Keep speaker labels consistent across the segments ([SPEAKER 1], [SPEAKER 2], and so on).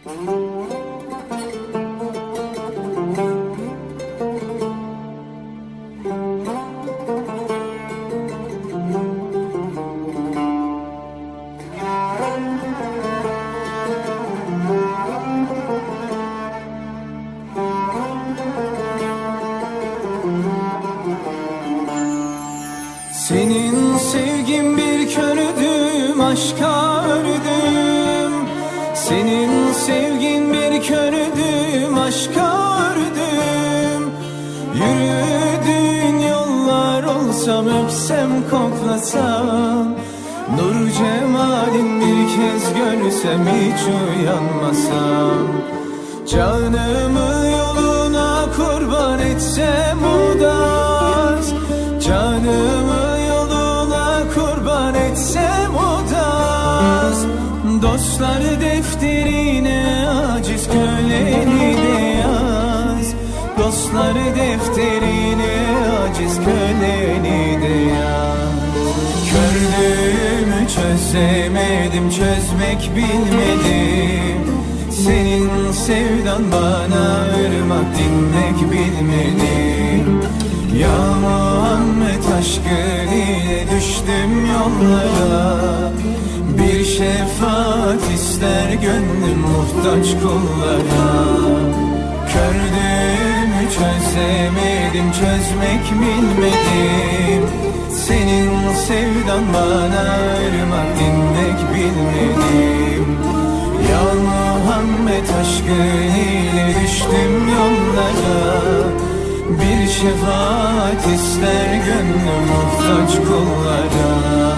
[SPEAKER 1] Senin sevgin bir kördüm, aşka ördüm. Senin sevgin bir kördüm, aşka ördüm. Yürüdüğün yollar olsam, öpsem koklasam, nur cemalin bir kez görsem hiç uyanmasam. Canımı yoluna kurban etsem o da az. Canımı kurban etsem o da az. Dostlar defterine aciz köleni de yaz. Dostlar defterine aciz köleni de yaz. Kördüğümü çözemedim, çözmek bilmedim. Senin sevdan bana ırmak, dinmek bilmedim. Ya Muhammed aşkın ile düştüm yollara. Bir şefaat ister gönlüm muhtaç kullara. Kördüğümü çözemedim, çözmek bilmedim. Senin sevdan bana ırmak, dinmek bilmedim. Ya Muhammed aşkın ile düştüm yollara. Bir şefaat ister gönlüm muhtaç kullara.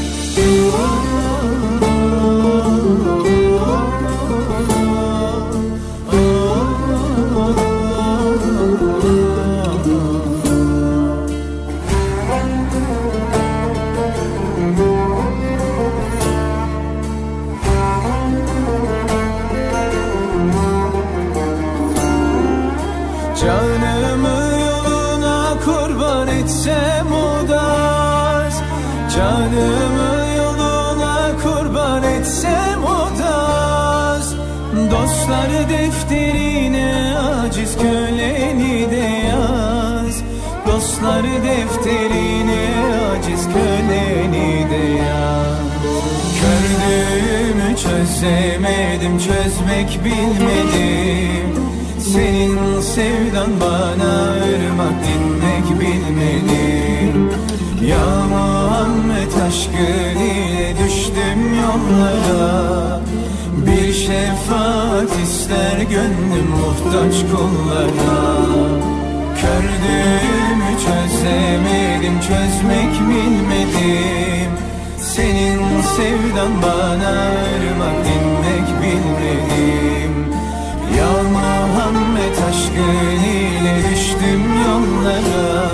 [SPEAKER 1] Canımı yoluna kurban etsem o da az. Canımı yoluna kurban etsem o da az. Dostlar defterine aciz köleni de yaz. Dostlar defterine aciz köleni de yaz. Kördüğümü çözemedim, çözmek bilmedim. Senin sevdan bana ırmak, dinmek bilmedim. Ya Muhammed aşkın ile düştüm yollara. Bir şefaat ister gönlüm muhtaç kullara. Kördüğümü çözemedim, çözmek bilmedim. Senin sevdan bana ırmak, dinmek bilmedim. Ya Muhammed aşkın ile düştüm yollara.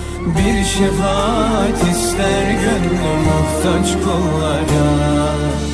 [SPEAKER 1] Bir şefaat ister gönlüm muhtaç kullara.